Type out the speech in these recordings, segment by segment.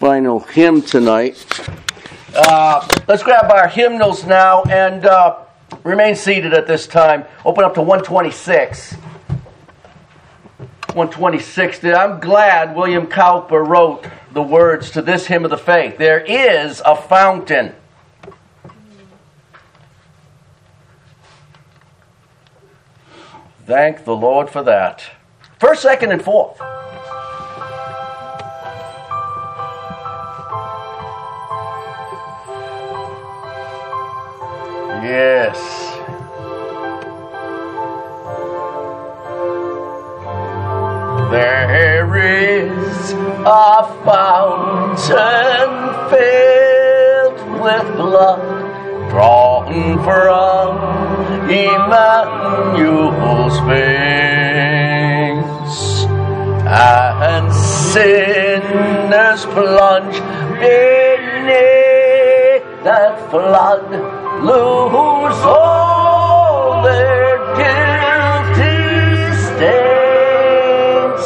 final hymn tonight. Let's grab our hymnals now and remain seated at this time. Open up to 126. 126. I'm glad William Cowper wrote the words to this hymn of the faith. There is a fountain. Thank the Lord for that. First, second, and fourth. Yes. There is a fountain filled with blood drawn from Emmanuel's veins, and sinners plunge beneath that flood, lose all their guilty stains,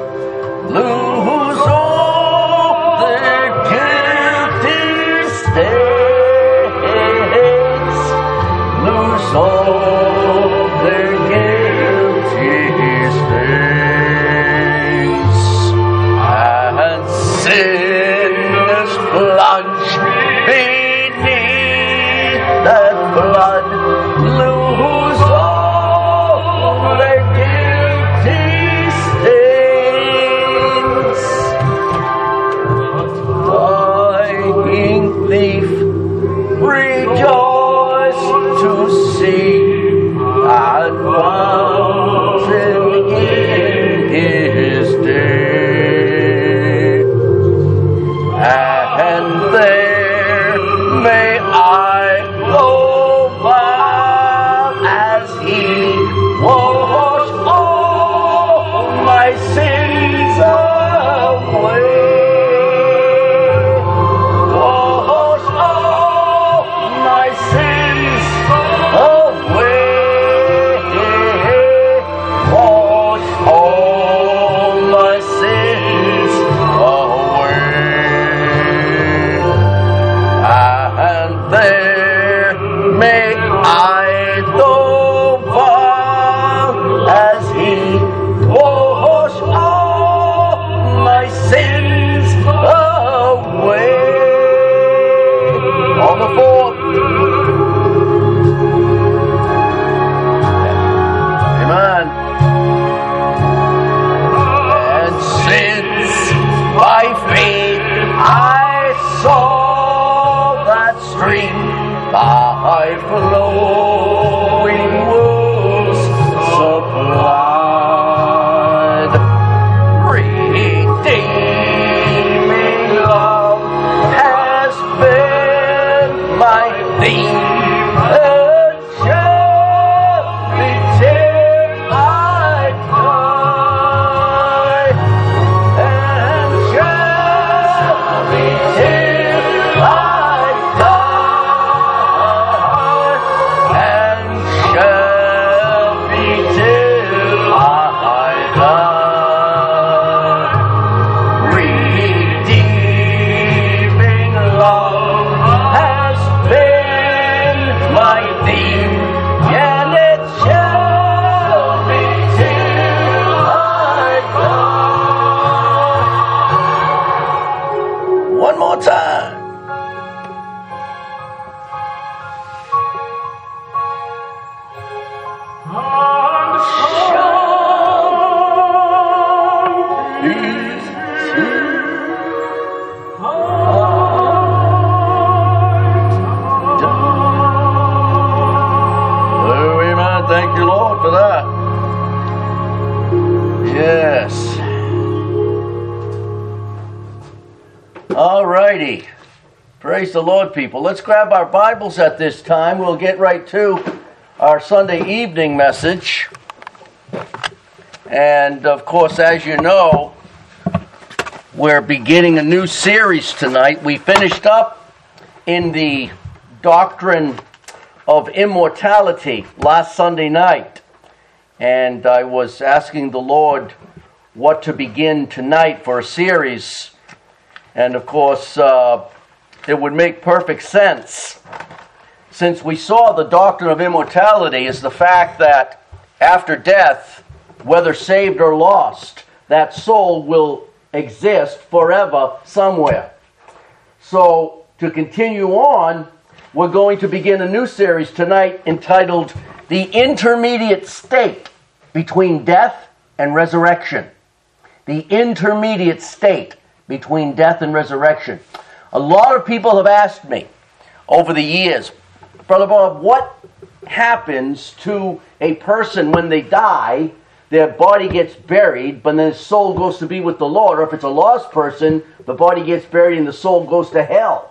lose all their guilty stains, lose all their guilty stains, and sinners plunge beneath that blood, lose all their guilty stains. Dying thief, rejoice to see that fountain in his day, and there may I go by as he washed all my sins away, washed all my sins away, washed all my sins away, and there may I go far as he washed all my sins away. On the fourth. Amen. And since by faith I saw that stream by flowing woods supplied, redeeming love has been my theme, and shall be till I die, and shall be till I die, and shall be till I die. Redeeming love has been my theme, and it shall be till I die. One more time. Oh, amen. Thank you, Lord, for that. Yes. All righty. Praise the Lord, people. Let's grab our Bibles at this time. We'll get right to our Sunday evening message. And, of course, as you know, we're beginning a new series tonight. We finished up in the doctrine of immortality last Sunday night. And I was asking the Lord what to begin tonight for a series. And of course, it would make perfect sense, since we saw the doctrine of immortality is the fact that after death, whether saved or lost, that soul will exist forever somewhere. So, to continue on, we're going to begin a new series tonight entitled The Intermediate State Between Death and Resurrection. The intermediate state between death and resurrection. A lot of people have asked me over the years, Brother Bob, what happens to a person when they die? Their body gets buried, but then their soul goes to be with the Lord. Or if it's a lost person, the body gets buried and the soul goes to hell.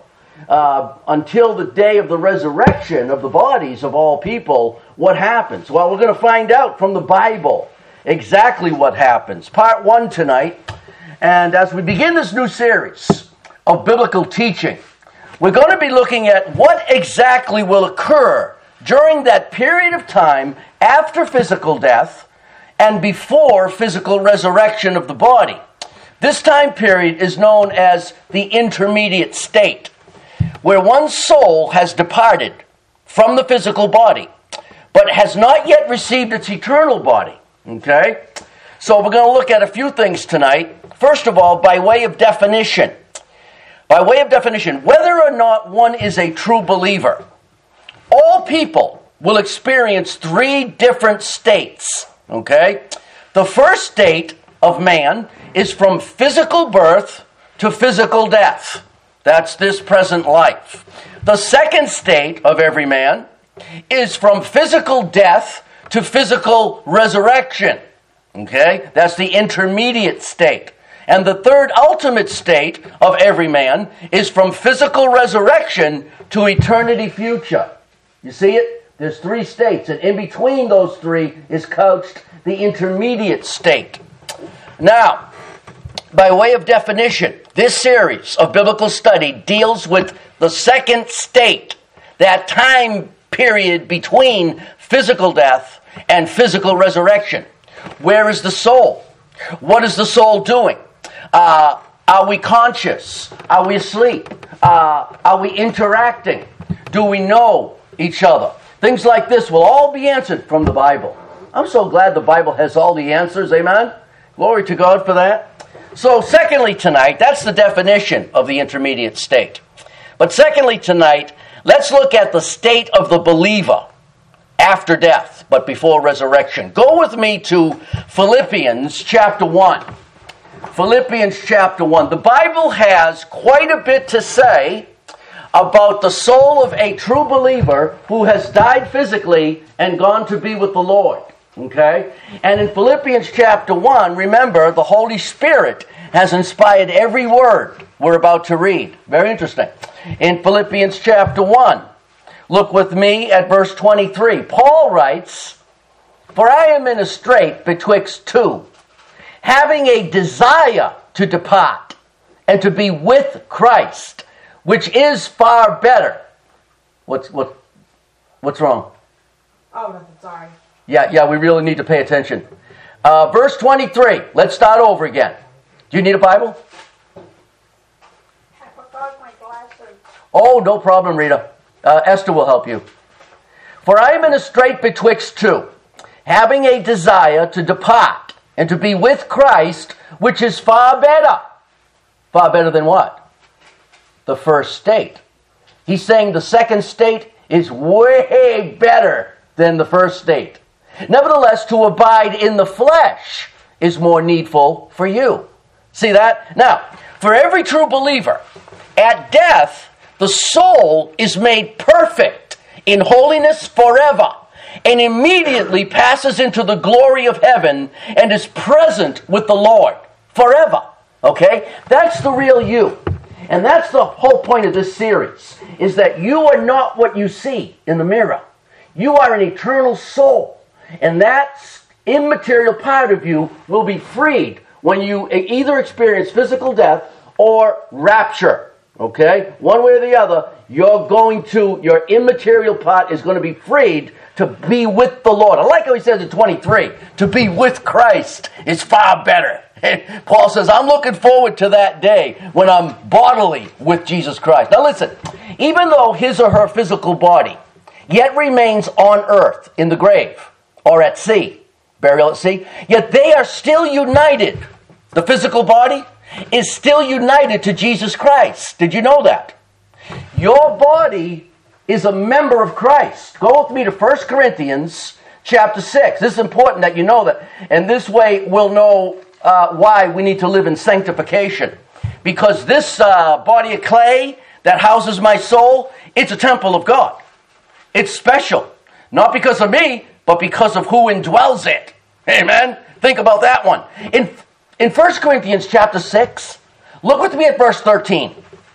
Until the day of the resurrection of the bodies of all people, what happens? Well, we're going to find out from the Bible exactly what happens. Part 1 tonight. And as we begin this new series of biblical teaching, we're going to be looking at what exactly will occur during that period of time after physical death and before physical resurrection of the body. This time period is known as the intermediate state, where one's soul has departed from the physical body, but has not yet received its eternal body. Okay? So we're going to look at a few things tonight. First of all, by way of definition. By way of definition, whether or not one is a true believer, all people will experience 3 different states. Okay? The first state of man is from physical birth to physical death. That's this present life. The second state of every man is from physical death to physical resurrection. Okay? That's the intermediate state. And the third ultimate state of every man is from physical resurrection to eternity future. You see it? There's 3 states, and in between those 3 is couched the intermediate state. Now, by way of definition, this series of biblical study deals with the second state, that time period between physical death and physical resurrection. Where is the soul? What is the soul doing? Are we conscious? Are we asleep? Are we interacting? Do we know each other? Things like this will all be answered from the Bible. I'm so glad the Bible has all the answers, amen? Glory to God for that. So secondly tonight, that's the definition of the intermediate state. But secondly tonight, let's look at the state of the believer after death, but before resurrection. Go with me to Philippians chapter 1. Philippians chapter 1. The Bible has quite a bit to say about the soul of a true believer who has died physically and gone to be with the Lord. Okay? And in Philippians chapter 1, remember, the Holy Spirit has inspired every word we're about to read. Very interesting. In Philippians chapter 1, look with me at verse 23. Paul writes, "For I am in a strait betwixt 2, having a desire to depart and to be with Christ, which is far better." What's wrong? Oh, nothing, sorry. Yeah, we really need to pay attention. Verse 23. Let's start over again. Do you need a Bible? I forgot my glasses. Oh, no problem, Rita. Esther will help you. "For I am in a strait betwixt 2, having a desire to depart and to be with Christ, which is far better." Far better than what? The first state. He's saying the second state is way better than the first state. "Nevertheless, to abide in the flesh is more needful for you." See that? Now, for every true believer, at death, the soul is made perfect in holiness forever and immediately passes into the glory of heaven and is present with the Lord forever. Okay? That's the real you. And that's the whole point of this series, is that you are not what you see in the mirror. You are an eternal soul. And that immaterial part of you will be freed when you either experience physical death or rapture. Okay? One way or the other, your immaterial part is going to be freed to be with the Lord. I like how he says in 23, to be with Christ is far better. And Paul says, I'm looking forward to that day when I'm bodily with Jesus Christ. Now listen, even though his or her physical body yet remains on earth in the grave or at sea, burial at sea, yet they are still united. The physical body is still united to Jesus Christ. Did you know that? Your body is a member of Christ. Go with me to 1 Corinthians chapter 6. This is important that you know that. And this way we'll know why we need to live in sanctification. Because this body of clay that houses my soul, it's a temple of God. It's special. Not because of me, but because of who indwells it. Amen? Think about that one. In 1 Corinthians chapter 6, look with me at verse 13.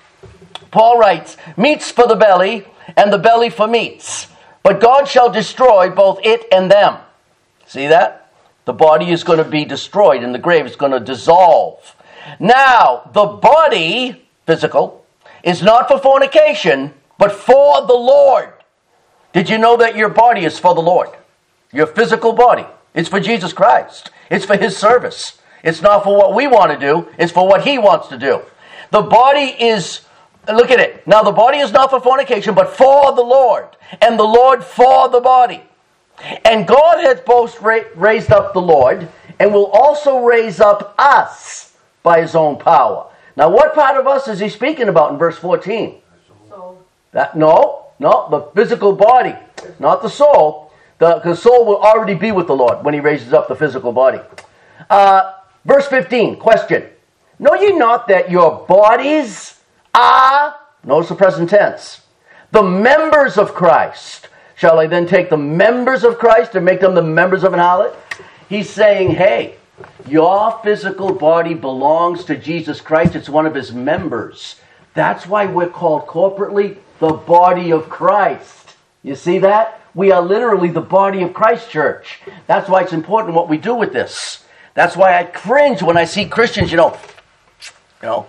Paul writes, meats for the belly, and the belly for meats. But God shall destroy both it and them. See that? The body is going to be destroyed in the grave. It's going to dissolve. Now, the body, physical, is not for fornication, but for the Lord. Did you know that your body is for the Lord? Your physical body. It's for Jesus Christ. It's for his service. It's not for what we want to do. It's for what he wants to do. The body is, look at it. Now the body is not for fornication, but for the Lord. And the Lord for the body. And God hath both raised up the Lord, and will also raise up us by his own power. Now what part of us is he speaking about in verse 14? Soul. No, the physical body, not the soul. The soul will already be with the Lord when he raises up the physical body. Verse 15, question. Know ye not that your bodies are, notice the present tense, the members of Christ? Shall I then take the members of Christ and make them the members of an harlot? He's saying, hey, your physical body belongs to Jesus Christ. It's one of his members. That's why we're called corporately the body of Christ. You see that? We are literally the body of Christ, church. That's why it's important what we do with this. That's why I cringe when I see Christians, you know,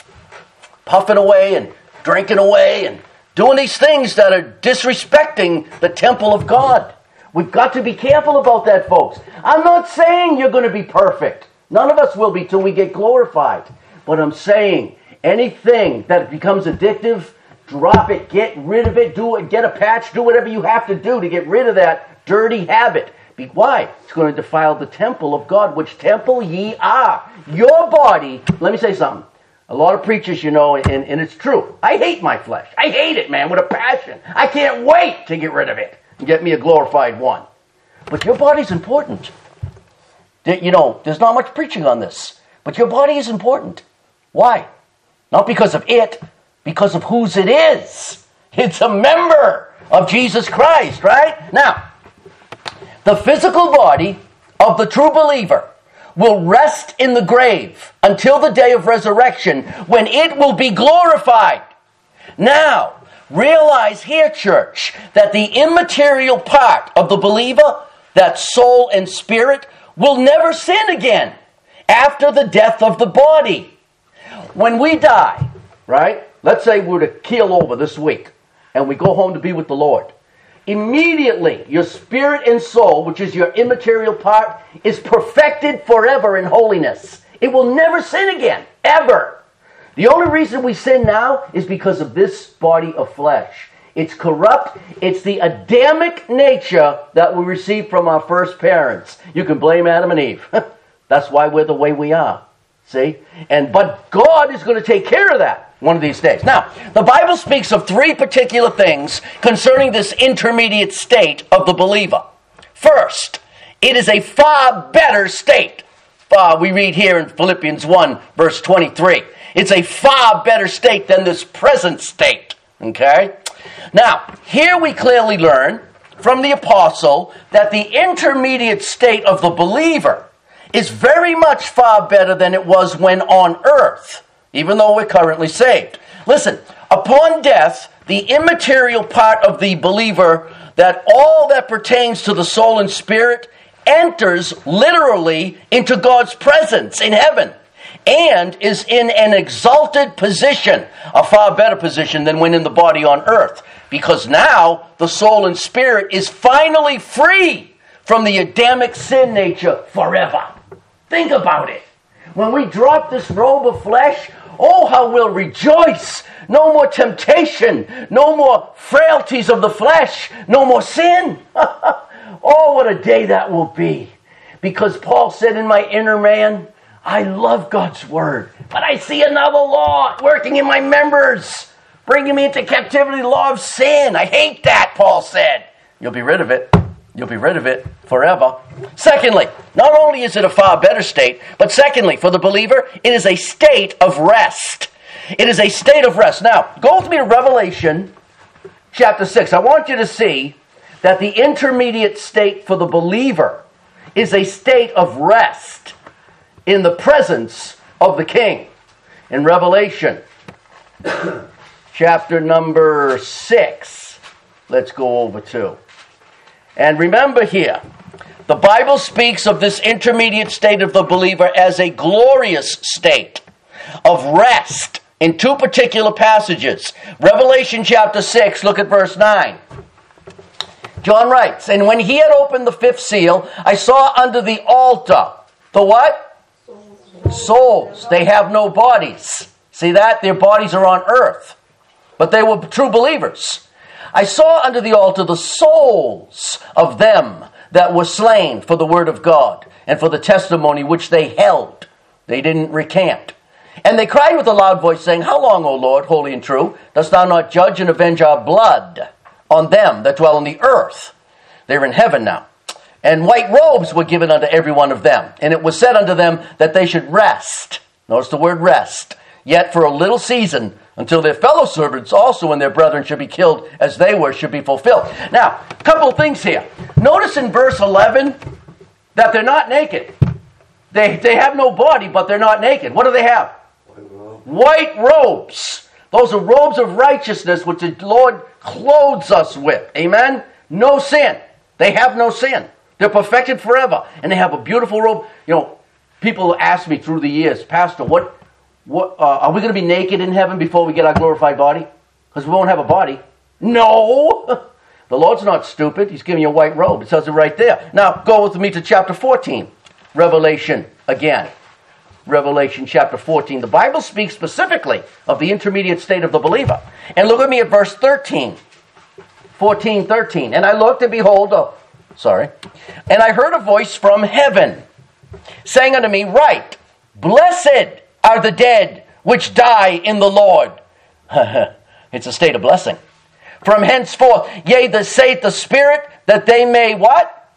puffing away and drinking away and doing these things that are disrespecting the temple of God. We've got to be careful about that, folks. I'm not saying you're going to be perfect. None of us will be till we get glorified. But I'm saying anything that becomes addictive, drop it, get rid of it, do it, get a patch, do whatever you have to do to get rid of that dirty habit. Why? It's going to defile the temple of God, which temple ye are. Your body, let me say something. A lot of preachers, and it's true. I hate my flesh. I hate it, man, with a passion. I can't wait to get rid of it and get me a glorified one. But your body's important. There's not much preaching on this. But your body is important. Why? Not because of it, because of whose it is. It's a member of Jesus Christ, right? Now, the physical body of the true believer will rest in the grave until the day of resurrection when it will be glorified. Now, realize here, church, that the immaterial part of the believer, that soul and spirit, will never sin again after the death of the body. When we die, right? Let's say we're to keel over this week and we go home to be with the Lord. Immediately, your spirit and soul, which is your immaterial part, is perfected forever in holiness. It will never sin again, ever. The only reason we sin now is because of this body of flesh. It's corrupt. It's the Adamic nature that we received from our first parents. You can blame Adam and Eve. That's why we're the way we are. See? But God is going to take care of that one of these days. Now, the Bible speaks of three particular things concerning this intermediate state of the believer. First, it is a far better state. We read here in Philippians 1, verse 23. It's a far better state than this present state. Okay? Now, here we clearly learn from the apostle that the intermediate state of the believer is very much far better than it was when on earth, even though we're currently saved. Listen, upon death, the immaterial part of the believer, that all that pertains to the soul and spirit, enters literally into God's presence in heaven and is in an exalted position, a far better position than when in the body on earth, because now the soul and spirit is finally free from the Adamic sin nature forever. Think about it. When we drop this robe of flesh, oh, how we'll rejoice. No more temptation. No more frailties of the flesh. No more sin. Oh, what a day that will be. Because Paul said, in my inner man, I love God's word, but I see another law working in my members, bringing me into captivity, the law of sin. I hate that, Paul said. You'll be rid of it. You'll be rid of it forever. Secondly, not only is it a far better state, but secondly, for the believer, it is a state of rest. It is a state of rest. Now, go with me to Revelation chapter 6. I want you to see that the intermediate state for the believer is a state of rest in the presence of the King. In Revelation chapter number 6, let's go over to. And remember here, the Bible speaks of this intermediate state of the believer as a glorious state of rest in two particular passages. Revelation chapter 6, look at verse 9. John writes, and when he had opened the fifth seal, I saw under the altar, the what? Souls. They have no bodies. See that? Their bodies are on earth. But they were true believers. I saw under the altar the souls of them that were slain for the word of God and for the testimony which they held. They didn't recant. And they cried with a loud voice, saying, how long, O Lord, holy and true, dost thou not judge and avenge our blood on them that dwell on the earth? They're in heaven now. And white robes were given unto every one of them. And it was said unto them that they should rest. Notice the word rest. Yet for a little season, until their fellow servants also and their brethren should be killed as they were, should be fulfilled. Now, a couple of things here. Notice in verse 11 that they're not naked. They have no body, but they're not naked. What do they have? White robes. Those are robes of righteousness which the Lord clothes us with. Amen? No sin. They have no sin. They're perfected forever. And they have a beautiful robe. You know, people ask me through the years, Pastor, what are we going to be naked in heaven before we get our glorified body? Because we won't have a body. No! The Lord's not stupid. He's giving you a white robe. It says it right there. Now, go with me to chapter 14. Revelation again. Revelation chapter 14. The Bible speaks specifically of the intermediate state of the believer. And look at me at verse 13. 14:13. And I looked and behold, and I heard a voice from heaven, saying unto me, write, blessed are the dead which die in the Lord. It's a state of blessing. From henceforth, yea, thus saith the Spirit, that they may what?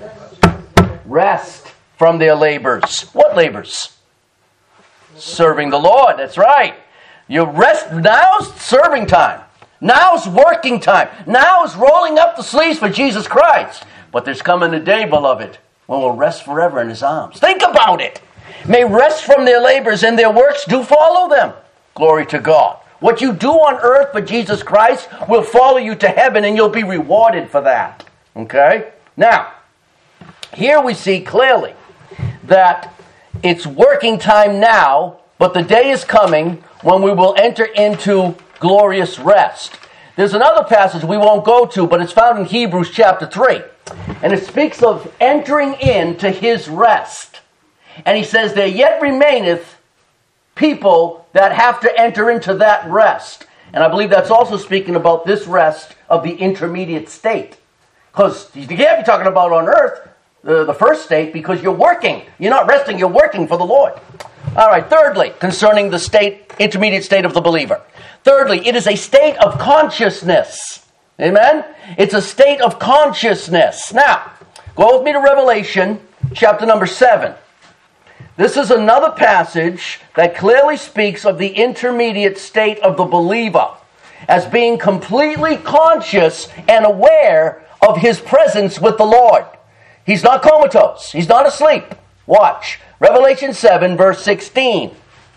Rest from their labors. What labors? Serving the Lord, that's right. You rest, now's serving time. Now's working time. Now's rolling up the sleeves for Jesus Christ. But there's coming a day, beloved, when we'll rest forever in His arms. Think about it. May rest from their labors, and their works do follow them. Glory to God. What you do on earth for Jesus Christ will follow you to heaven, and you'll be rewarded for that. Okay? Now, here we see clearly that it's working time now, but the day is coming when we will enter into glorious rest. There's another passage we won't go to, but it's found in Hebrews chapter 3. And it speaks of entering into His rest. And he says, there yet remaineth people that have to enter into that rest. And I believe that's also speaking about this rest of the intermediate state. Because you can't be talking about on earth, the first state, because you're working. You're not resting, you're working for the Lord. All right, thirdly, concerning the intermediate state of the believer. Thirdly, it is a state of consciousness. Amen? It's a state of consciousness. Now, go with me to Revelation chapter number 7. This is another passage that clearly speaks of the intermediate state of the believer as being completely conscious and aware of his presence with the Lord. He's not comatose. He's not asleep. Watch. Revelation 7, verse 16.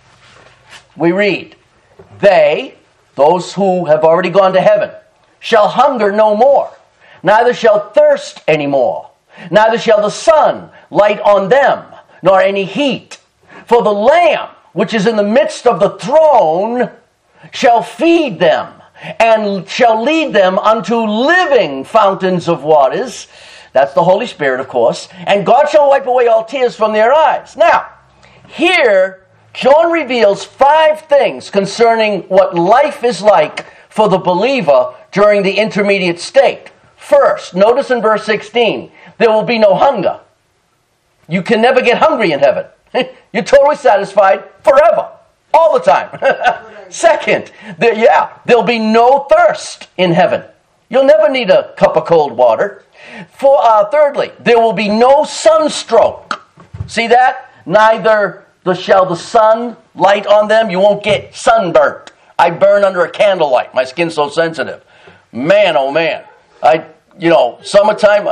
We read, they, those who have already gone to heaven, shall hunger no more, neither shall thirst any more, neither shall the sun light on them, nor any heat. For the Lamb, which is in the midst of the throne, shall feed them, and shall lead them unto living fountains of waters. That's the Holy Spirit, of course. And God shall wipe away all tears from their eyes. Now, Here, John reveals 5 things concerning what life is like for the believer during the intermediate state. First, notice in verse 16, there will be no hunger. You can never get hungry in heaven. You're totally satisfied forever, all the time. Second, there'll be no thirst in heaven. You'll never need a cup of cold water. Thirdly, there will be no sunstroke. See that? Neither shall the sun light on them. You won't get sunburnt. I burn under a candlelight. My skin's so sensitive. Man, oh man. Summertime,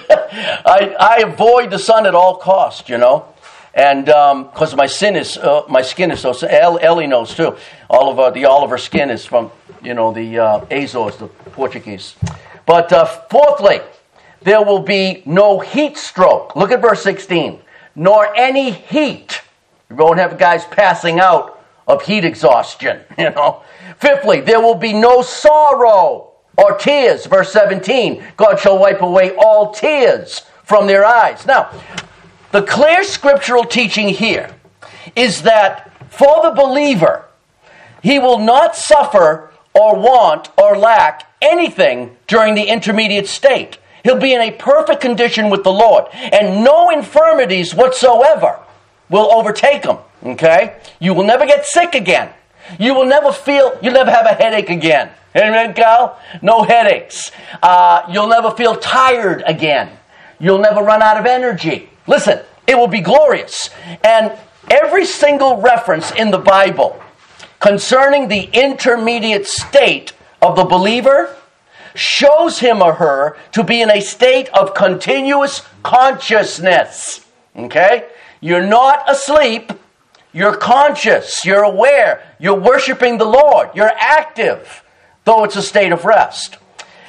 I avoid the sun at all costs, And because my skin is so, Ellie knows too. The Oliver skin is from, the Azores, the Portuguese. But fourthly, there will be no heat stroke. Look at verse 16. Nor any heat. You won't have guys passing out of heat exhaustion, Fifthly, there will be no sorrow or tears. Verse 17, God shall wipe away all tears from their eyes. Now, the clear scriptural teaching here is that for the believer, he will not suffer or want or lack anything during the intermediate state. He'll be in a perfect condition with the Lord, and no infirmities whatsoever will overtake him. Okay? You will never get sick again. You'll never have a headache again. Amen, Kyle? No headaches. You'll never feel tired again. You'll never run out of energy. Listen, it will be glorious. And every single reference in the Bible concerning the intermediate state of the believer shows him or her to be in a state of continuous consciousness. Okay? You're not asleep. You're conscious. You're aware. You're worshiping the Lord. You're active, though it's a state of rest.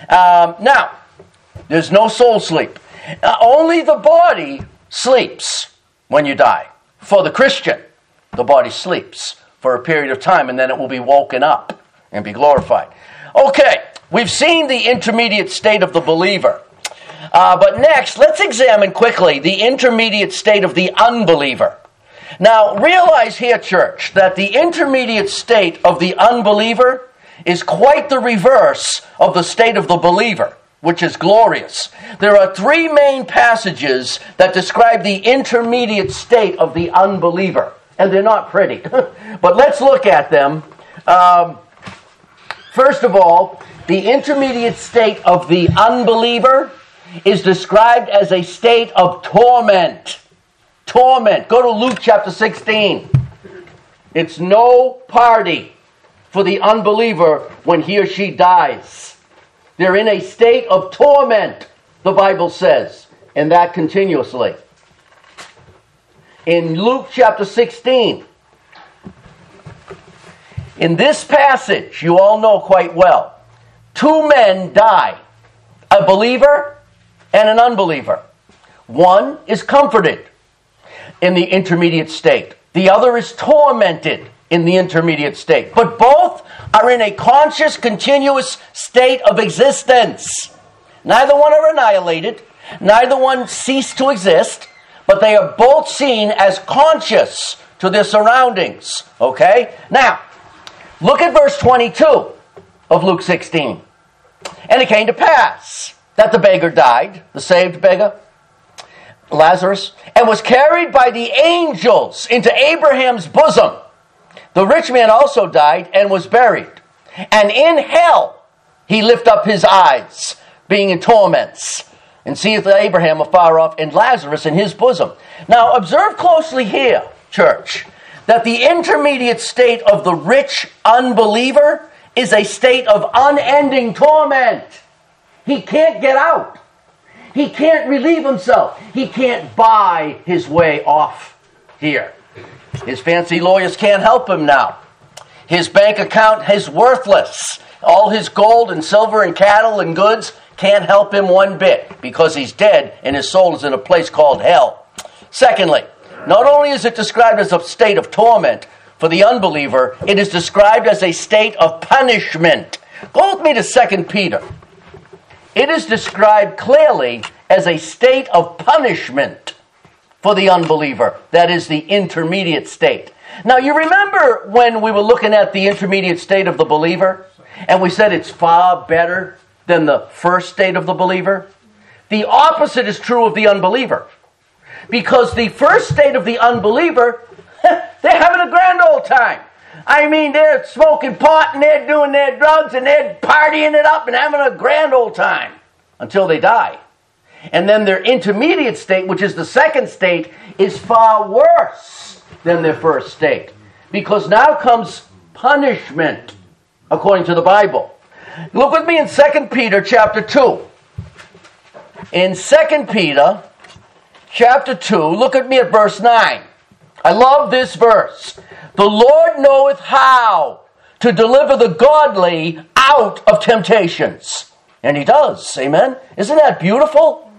Now, there's no soul sleep. Only the body sleeps when you die. For the Christian, the body sleeps for a period of time, and then it will be woken up and be glorified. Okay, we've seen the intermediate state of the believer. But next, let's examine quickly the intermediate state of the unbeliever. Now, realize here, church, that the intermediate state of the unbeliever is quite the reverse of the state of the believer, which is glorious. There are 3 main passages that describe the intermediate state of the unbeliever, and they're not pretty. But let's look at them. First of all, the intermediate state of the unbeliever is described as a state of torment. Torment. Go to Luke chapter 16. It's no party for the unbeliever when he or she dies. They're in a state of torment, the Bible says, and that continuously. In Luke chapter 16, in this passage, you all know quite well, 2 men die, a believer and an unbeliever. One is comforted in the intermediate state. The other is tormented in the intermediate state. But both are in a conscious, continuous state of existence. Neither one are annihilated. Neither one ceased to exist. But they are both seen as conscious to their surroundings. Okay? Now, look at verse 22 of Luke 16. And it came to pass that the beggar died, the saved beggar, Lazarus, and was carried by the angels into Abraham's bosom. The rich man also died and was buried. And in hell he lift up his eyes, being in torments, and seeth Abraham afar off and Lazarus in his bosom. Now observe closely here, church, that the intermediate state of the rich unbeliever is a state of unending torment. He can't get out. He can't relieve himself. He can't buy his way off here. His fancy lawyers can't help him now. His bank account is worthless. All his gold and silver and cattle and goods can't help him one bit because he's dead and his soul is in a place called hell. Secondly, not only is it described as a state of torment for the unbeliever, it is described as a state of punishment. Go with me to 2 Peter. It is described clearly as a state of punishment. for the unbeliever. That is the intermediate state. Now, you remember when we were looking at the intermediate state of the believer, and we said it's far better than the first state of the believer? The opposite is true of the unbeliever. Because the first state of the unbeliever, they're having a grand old time. I mean, they're smoking pot and they're doing their drugs and they're partying it up and having a grand old time until they die. And then their intermediate state, which is the second state, is far worse than their first state. Because now comes punishment, according to the Bible. Look with me in 2 Peter chapter 2. In 2 Peter chapter 2, look at me at verse 9. I love this verse. The Lord knoweth how to deliver the godly out of temptations. And he does. Amen? Isn't that beautiful?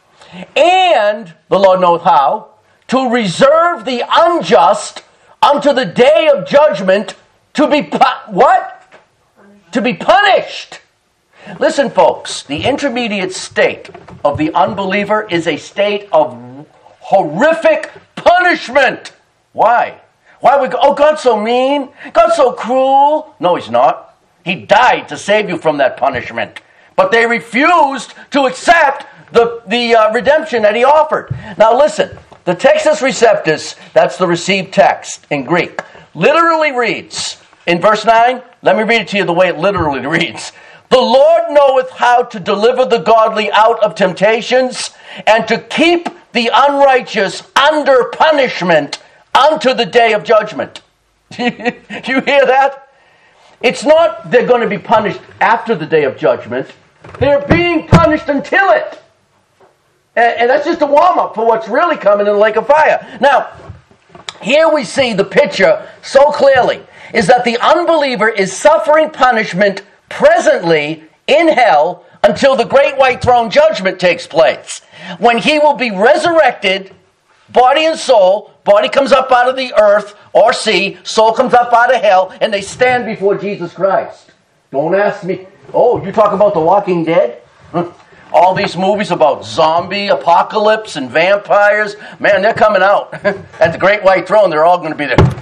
And the Lord knoweth how to reserve the unjust unto the day of judgment to be what? To be punished. Listen, folks, the intermediate state of the unbeliever is a state of horrific punishment. Why? Why would God's so mean? God's so cruel? No, he's not. He died to save you from that punishment. But they refused to accept the redemption that he offered. Now listen, the Textus Receptus, that's the received text in Greek, literally reads, in verse 9, let me read it to you the way it literally reads. The Lord knoweth how to deliver the godly out of temptations and to keep the unrighteous under punishment unto the day of judgment. You hear that? It's not they're going to be punished after the day of judgment. They're being punished until it. And that's just a warm-up for what's really coming in the lake of fire. Now, here we see the picture so clearly, is that the unbeliever is suffering punishment presently in hell until the great white throne judgment takes place, when he will be resurrected, body and soul. Body comes up out of the earth or sea, soul comes up out of hell, and they stand before Jesus Christ. Don't ask me, oh, you talk about The Walking Dead? All these movies about zombie apocalypse and vampires, man, they're coming out at the great white throne. They're all going to be there.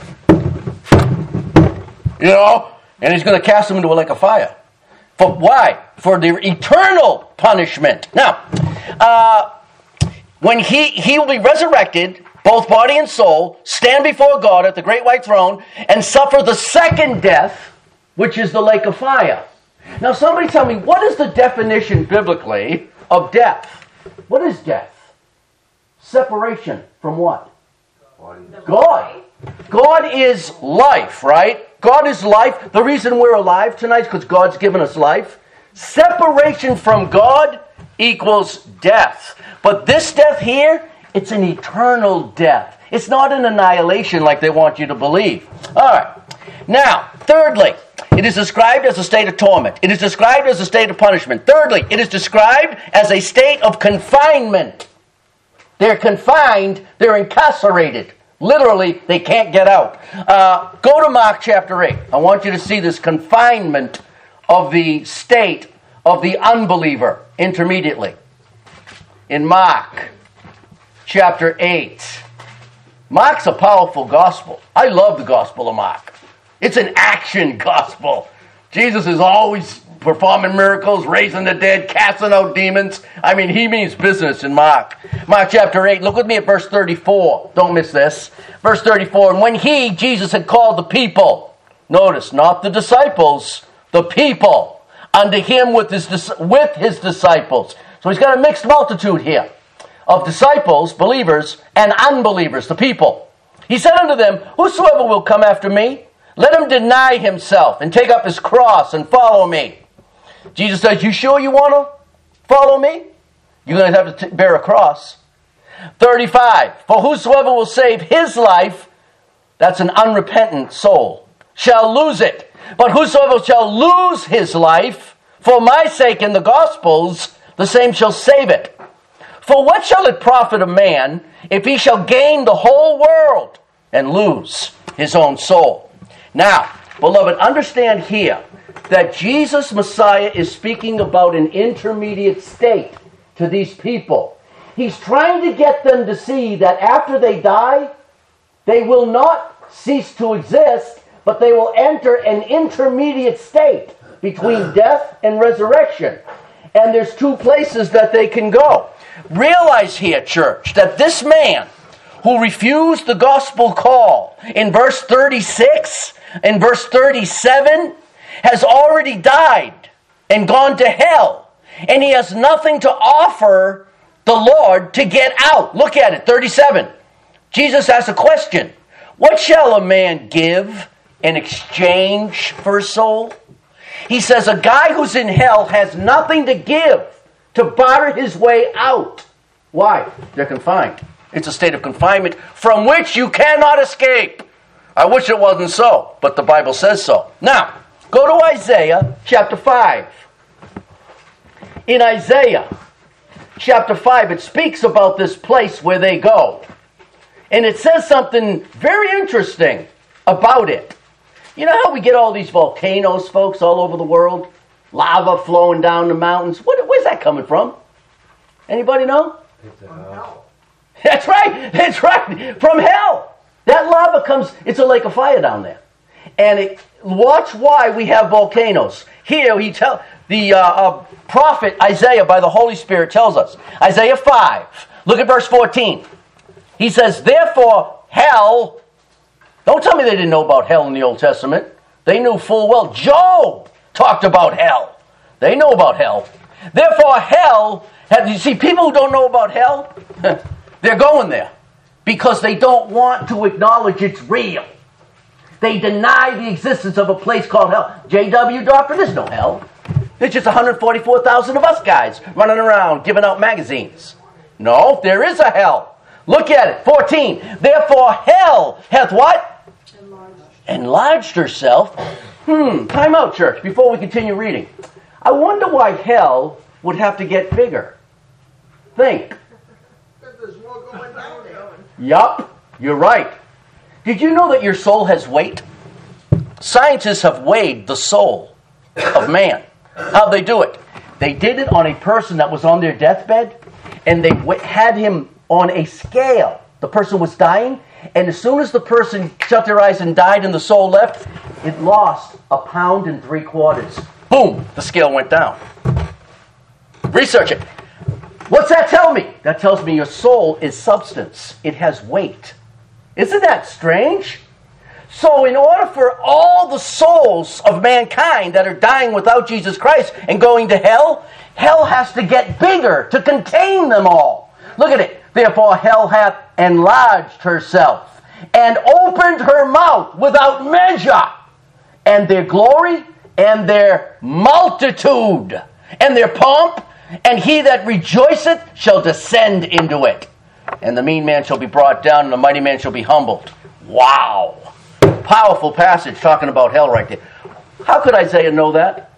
You know? And he's going to cast them into a lake of fire. For why? For their eternal punishment. Now, when he will be resurrected, both body and soul, stand before God at the great white throne and suffer the second death, which is the lake of fire. Now, somebody tell me, what is the definition biblically of death? What is death? Separation from what? God. God is life, right? God is life. The reason we're alive tonight is because God's given us life. Separation from God equals death. But this death here, it's an eternal death. It's not an annihilation like they want you to believe. All right. Now, thirdly, it is described as a state of torment. It is described as a state of punishment. Thirdly, it is described as a state of confinement. They're confined, they're incarcerated. Literally, they can't get out. Go to Mark chapter 8. I want you to see this confinement of the state of the unbeliever intermediately. In Mark chapter 8. Mark's a powerful gospel. I love the gospel of Mark. It's an action gospel. Jesus is always performing miracles, raising the dead, casting out demons. I mean, he means business in Mark. Mark chapter 8, look with me at verse 34. Don't miss this. Verse 34, and when he, Jesus, had called the people, notice, not the disciples, the people, unto him with his disciples. So he's got a mixed multitude here of disciples, believers, and unbelievers, the people. He said unto them, whosoever will come after me, let him deny himself and take up his cross and follow me. Jesus says, you sure you want to follow me? You're going to have to bear a cross. 35, for whosoever will save his life, that's an unrepentant soul, shall lose it. But whosoever shall lose his life, for my sake in the Gospels, the same shall save it. For what shall it profit a man if he shall gain the whole world and lose his own soul? Now, beloved, understand here that Jesus, Messiah, is speaking about an intermediate state to these people. He's trying to get them to see that after they die, they will not cease to exist, but they will enter an intermediate state between death and resurrection. And there's two places that they can go. Realize here, church, that this man who refused the gospel call in verse 36 and verse 37 has already died and gone to hell. And he has nothing to offer the Lord to get out. Look at it, 37. Jesus asks a question. What shall a man give in exchange for a soul? He says a guy who's in hell has nothing to give to barter his way out. Why? They're confined. It's a state of confinement from which you cannot escape. I wish it wasn't so, but the Bible says so. Now, go to Isaiah chapter 5. In Isaiah chapter 5, it speaks about this place where they go. And it says something very interesting about it. You know how we get all these volcanoes, folks, all over the world? Lava flowing down the mountains. Where's that coming from? Anybody know? That's right. That's right. From hell. That lava comes, it's a lake of fire down there. And watch why we have volcanoes. Here, the prophet Isaiah, by the Holy Spirit, tells us. Isaiah 5. Look at verse 14. He says, therefore, hell... Don't tell me they didn't know about hell in the Old Testament. They knew full well. Job talked about hell. They know about hell. Therefore, hell... You see, people who don't know about hell, they're going there because they don't want to acknowledge it's real. They deny the existence of a place called hell. J.W. Doctor, there's no hell. There's just 144,000 of us guys running around giving out magazines. No, there is a hell. Look at it. 14. Therefore, hell hath what? Enlarged herself. Time out, church, before we continue reading. I wonder why hell would have to get bigger. Think. There's more going down there. Yup, you're right. Did you know that your soul has weight? Scientists have weighed the soul of man. How'd they do it? They did it on a person that was on their deathbed, and they had him on a scale. The person was dying, and as soon as the person shut their eyes and died and the soul left, it lost 1.75 pounds. Boom, the scale went down. Research it. What's that tell me? That tells me your soul is substance. It has weight. Isn't that strange? So in order for all the souls of mankind that are dying without Jesus Christ and going to hell, hell has to get bigger to contain them all. Look at it. Therefore hell hath enlarged herself and opened her mouth without measure. And their glory and their multitude and their pomp, and he that rejoiceth shall descend into it. And the mean man shall be brought down, and the mighty man shall be humbled. Wow. Powerful passage talking about hell right there. How could Isaiah know that?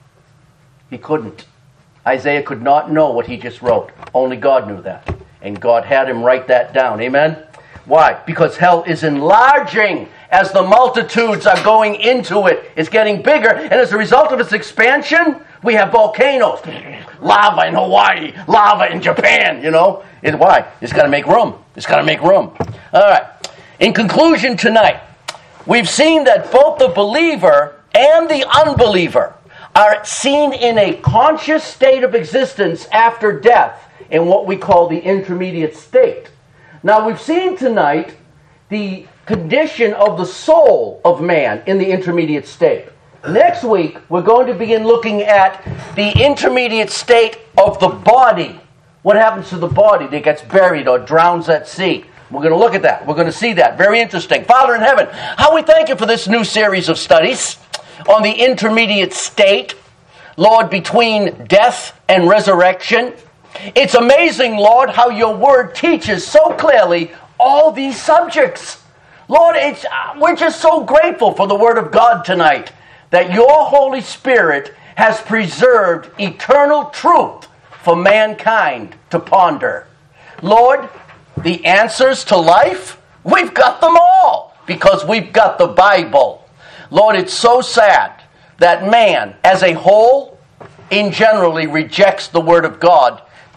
He couldn't. Isaiah could not know what he just wrote. Only God knew that. And God had him write that down. Amen? Why? Because hell is enlarging as the multitudes are going into it. It's getting bigger. And as a result of its expansion, we have volcanoes. Lava in Hawaii. Lava in Japan, you know. Why? It's got to make room. It's got to make room. All right. In conclusion tonight, we've seen that both the believer and the unbeliever are seen in a conscious state of existence after death in what we call the intermediate state. Now, we've seen tonight the condition of the soul of man in the intermediate state. Next week, we're going to begin looking at the intermediate state of the body. What happens to the body that gets buried or drowns at sea? We're going to look at that. We're going to see that. Very interesting. Father in heaven, how we thank you for this new series of studies on the intermediate state, Lord, between death and resurrection. It's amazing, Lord, how your word teaches so clearly all these subjects. Lord, we're just so grateful for the word of God tonight, that your Holy Spirit has preserved eternal truth for mankind to ponder. Lord, the answers to life, we've got them all because we've got the Bible. Lord, it's so sad that man, as a whole, in generally rejects the Word of God.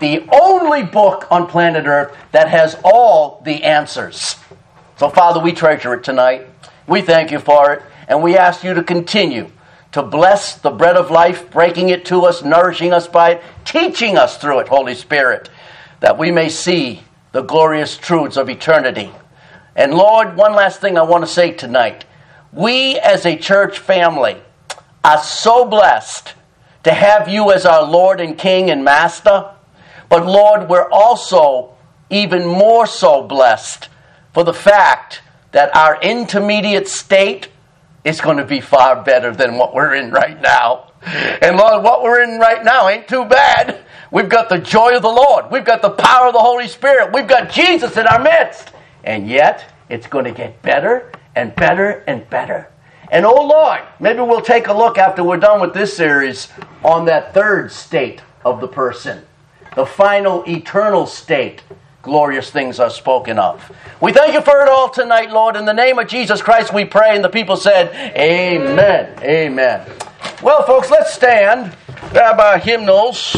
the only book on planet Earth that has all the answers. So, Father, we treasure it tonight. We thank you for it, and we ask you to continue to bless the bread of life, breaking it to us, nourishing us by it, teaching us through it, Holy Spirit, that we may see the glorious truths of eternity. And Lord, one last thing I want to say tonight. We as a church family are so blessed to have you as our Lord and King and Master. But Lord, we're also even more so blessed for the fact that our intermediate state is going to be far better than what we're in right now. And Lord, what we're in right now ain't too bad. We've got the joy of the Lord. We've got the power of the Holy Spirit. We've got Jesus in our midst. And yet, it's going to get better and better and better. And oh Lord, maybe we'll take a look after we're done with this series on that third state of the person. The final eternal state. Glorious things are spoken of. We thank you for it all tonight, Lord. In the name of Jesus Christ we pray. And the people said, amen. Amen. Well, folks, let's stand. Grab our hymnals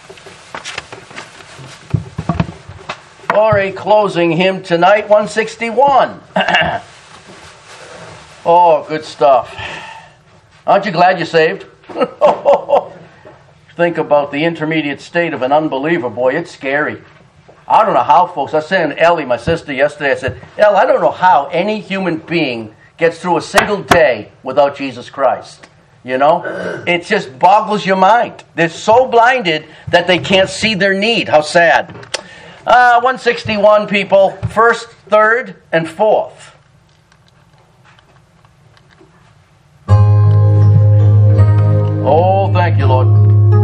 for a closing hymn tonight, 161. Oh, good stuff. Aren't you glad you're saved? Think about the intermediate state of an unbeliever. Boy, it's scary. I don't know how, folks. I was saying to Ellie, my sister, yesterday, I said, Elle, I don't know how any human being gets through a single day without Jesus Christ. You know? It just boggles your mind. They're so blinded that they can't see their need. How sad. 161, people. First, third, and fourth. Oh, thank you, Lord.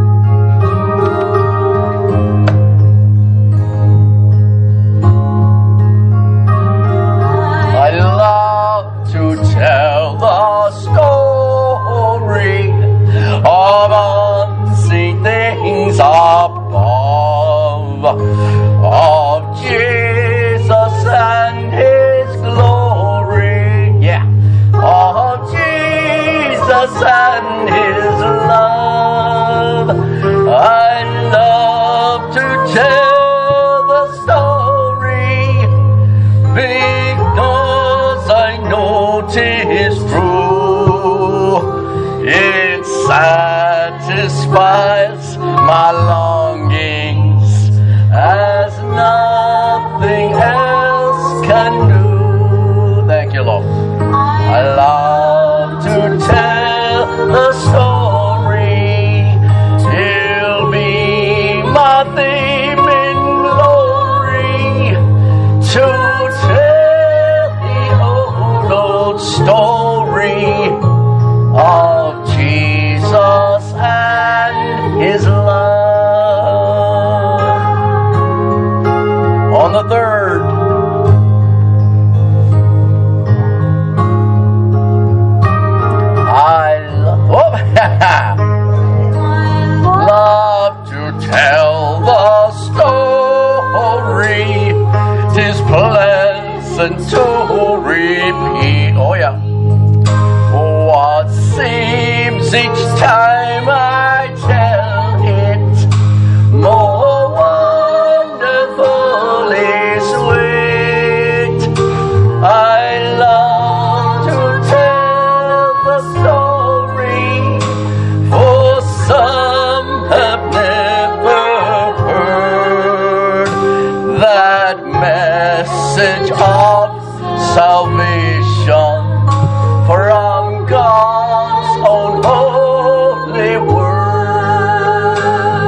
Tell the story of unseen things above, of Jesus and His glory, yeah, of Jesus and His love. I love to tell the story because I know 'tis true. It satisfies my longings as nothing else can do. Thank you, Lord. I love to tell the story. It'll be my theme in glory to tell the old story of Jesus and His love. On the third, I love to tell the story. 'Tis pleasant to repeat. Oh yeah. What seems each time I tell it more wonderfully sweet. I love to tell the story, for some have never heard that message of salvation from God's own holy word.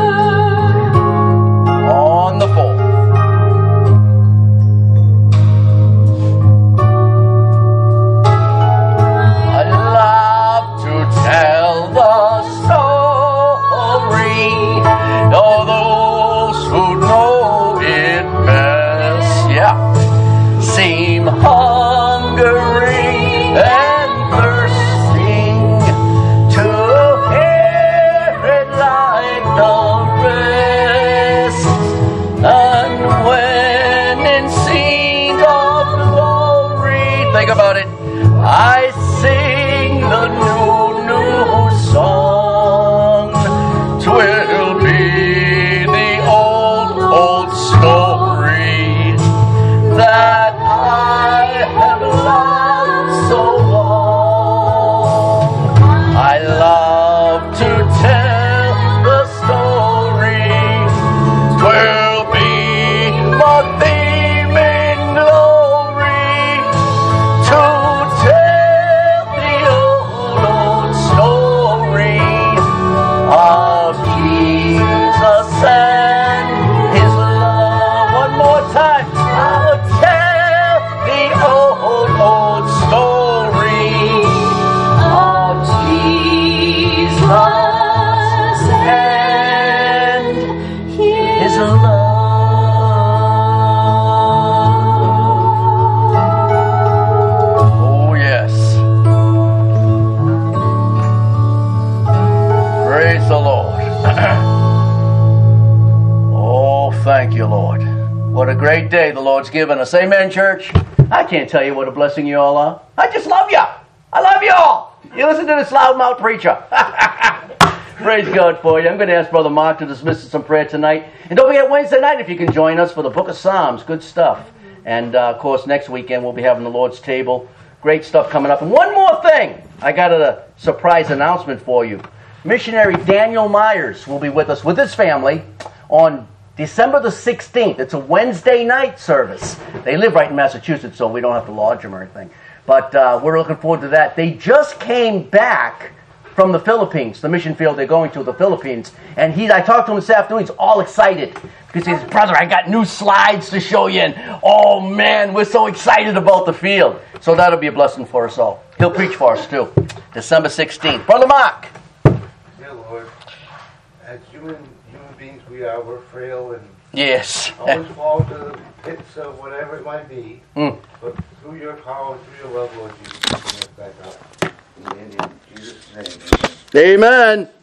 On the fourth. I love to tell the story of those who know it best, yeah, seem hungering and thirsting to hear it like the rest. And when in scenes of glory, think about it, I sing the new song. Praise the Lord. Oh, thank you, Lord. What a great day the Lord's given us. Amen, church. I can't tell you what a blessing you all are. I just love you. I love you all. You listen to this loudmouth preacher. Praise God for you. I'm going to ask Brother Mark to dismiss us in some prayer tonight. And don't forget Wednesday night if you can join us for the Book of Psalms. Good stuff. And, of course, next weekend we'll be having the Lord's table. Great stuff coming up. And one more thing. I got a surprise announcement for you. Missionary Daniel Myers will be with us with his family on December the 16th. It's a Wednesday night service. They live right in Massachusetts, so we don't have to lodge them or anything. But we're looking forward to that. They just came back from the Philippines, the mission field they're going to, the Philippines. And I talked to him this afternoon. He's all excited because he says, brother, I got new slides to show you. And oh, man, we're so excited about the field. So that'll be a blessing for us all. He'll preach for us, too. December 16th. Brother Mark. Dear Lord, as human beings we are, we're frail and Yes. always fall to the pits of whatever it might be. But through your power, through your love, Lord Jesus, bring us back up. In Jesus' name. Amen.